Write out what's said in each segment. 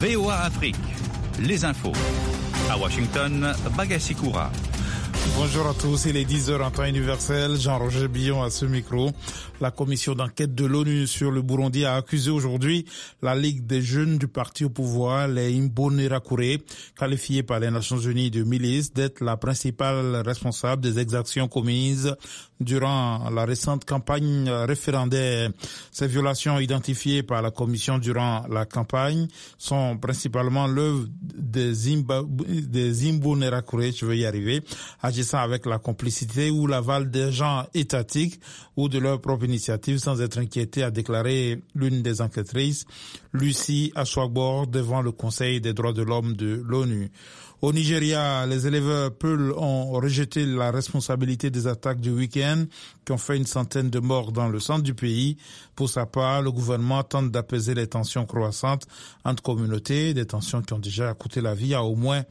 VOA Afrique, les infos. À Washington, Bagassi Koura. Bonjour à tous, il est 10h en temps universel. Jean-Roger Billon à ce micro. La commission d'enquête de l'ONU sur le Burundi a accusé aujourd'hui la Ligue des jeunes du parti au pouvoir, les Imbonerakure, qualifiés par les Nations Unies de milice, d'être la principale responsable des exactions commises durant la récente campagne référendaire. Ces violations identifiées par la commission durant la campagne sont principalement l'œuvre des Imbonerakure, je vais y arriver, agissant avec la complicité ou l'aval d'agents étatiques ou de leur propre initiative sans être inquiétés, a déclaré l'une des enquêtrices, Lucie Aswagbor, devant le Conseil des droits de l'homme de l'ONU. Au Nigeria, les éleveurs Peul ont rejeté la responsabilité des attaques du week-end qui ont fait une centaine de morts dans le centre du pays. Pour sa part, le gouvernement tente d'apaiser les tensions croissantes entre communautés, des tensions qui ont déjà coûté la vie à au moins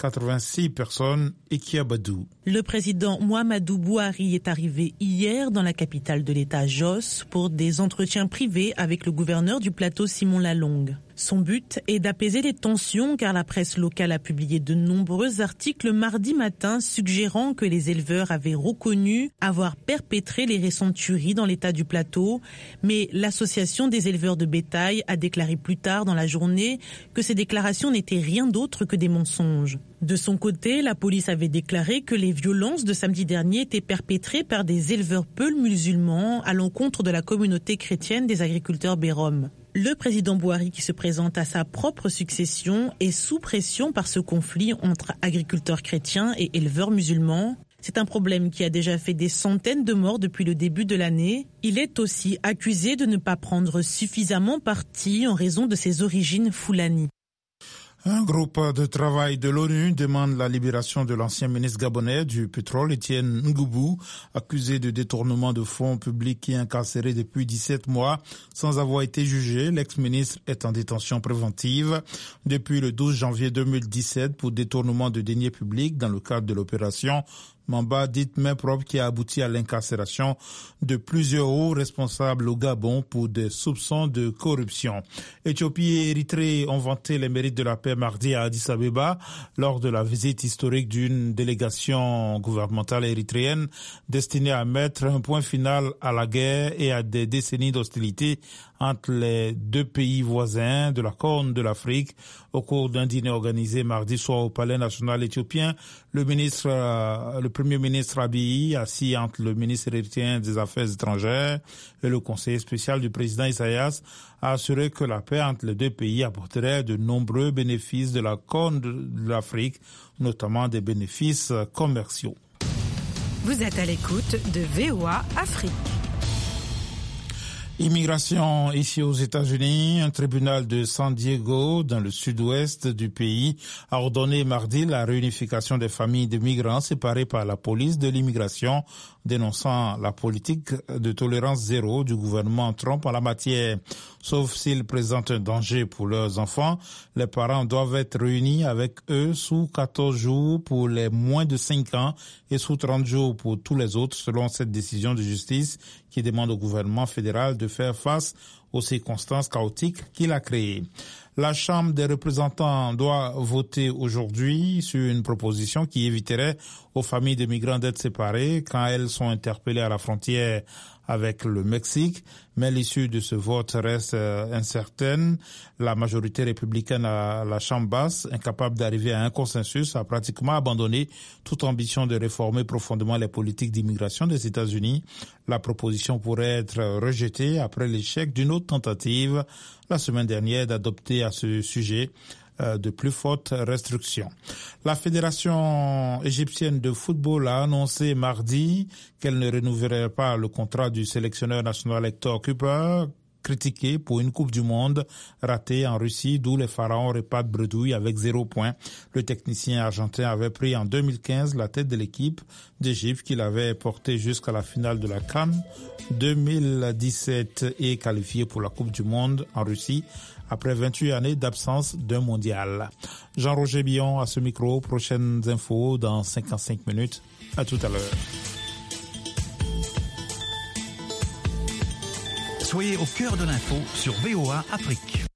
86 personnes. Et Kiabadou. Le président Muhammadu Buhari est arrivé hier dans la capitale de l'État, Jos, pour des entretiens privés avec le gouverneur du plateau, Simon Lalong. Son but est d'apaiser les tensions car la presse locale a publié de nombreux articles mardi matin suggérant que les éleveurs avaient reconnu avoir perpétré les récentes tueries dans l'État du plateau. Mais l'association des éleveurs de bétail a déclaré plus tard dans la journée que ces déclarations n'étaient rien d'autre que des mensonges. De son côté, la police avait déclaré que les violences de samedi dernier étaient perpétrées par des éleveurs Peul musulmans à l'encontre de la communauté chrétienne des agriculteurs Bérom. Le président Buhari, qui se présente à sa propre succession, est sous pression par ce conflit entre agriculteurs chrétiens et éleveurs musulmans. C'est un problème qui a déjà fait des centaines de morts depuis le début de l'année. Il est aussi accusé de ne pas prendre suffisamment parti en raison de ses origines Fulani. Un groupe de travail de l'ONU demande la libération de l'ancien ministre gabonais du pétrole, Étienne Ngoubou, accusé de détournement de fonds publics et incarcéré depuis 17 mois sans avoir été jugé. L'ex-ministre est en détention préventive depuis le 12 janvier 2017 pour détournement de deniers publics dans le cadre de l'opération Mamba, dite main propre, qui a abouti à l'incarcération de plusieurs hauts responsables au Gabon pour des soupçons de corruption. Éthiopie et Érythrée ont vanté les mérites de la paix mardi à Addis Abeba lors de la visite historique d'une délégation gouvernementale érythréenne destinée à mettre un point final à la guerre et à des décennies d'hostilité entre les deux pays voisins de la Corne de l'Afrique. Au cours d'un dîner organisé mardi soir au Palais national éthiopien, le Premier ministre Abiy, assis entre le ministre érythréen des Affaires étrangères et le conseiller spécial du président Isaias, a assuré que la paix entre les deux pays apporterait de nombreux bénéfices de la Corne de l'Afrique, notamment des bénéfices commerciaux. Vous êtes à l'écoute de VOA Afrique. Immigration ici aux États-Unis, un tribunal de San Diego, dans le sud-ouest du pays, a ordonné mardi la réunification des familles de migrants séparées par la police de l'immigration, dénonçant la politique de tolérance zéro du gouvernement Trump en la matière. Sauf s'ils présentent un danger pour leurs enfants, les parents doivent être réunis avec eux sous 14 jours pour les moins de 5 ans et sous 30 jours pour tous les autres, selon cette décision de justice qui demande au gouvernement fédéral de faire face aux circonstances chaotiques qu'il a créées. La Chambre des représentants doit voter aujourd'hui sur une proposition qui éviterait aux familles de migrants d'être séparées quand elles sont interpellées à la frontière avec le Mexique, mais l'issue de ce vote reste incertaine. La majorité républicaine à la Chambre basse, incapable d'arriver à un consensus, a pratiquement abandonné toute ambition de réformer profondément les politiques d'immigration des États-Unis. La proposition pourrait être rejetée après l'échec d'une autre tentative la semaine dernière d'adopter à ce sujet de plus fortes restrictions. La Fédération égyptienne de football a annoncé mardi qu'elle ne renouvellerait pas le contrat du sélectionneur national Hector Cooper, critiqué pour une Coupe du Monde ratée en Russie, d'où les Pharaons repartent bredouille avec 0 point. Le technicien argentin avait pris en 2015 la tête de l'équipe d'Égypte qu'il avait portée jusqu'à la finale de la CAN 2017 et qualifié pour la Coupe du Monde en Russie après 28 années d'absence d'un mondial. Jean-Roger Billon à ce micro, prochaines infos dans 55 minutes. À tout à l'heure. Soyez au cœur de l'info sur VOA Afrique.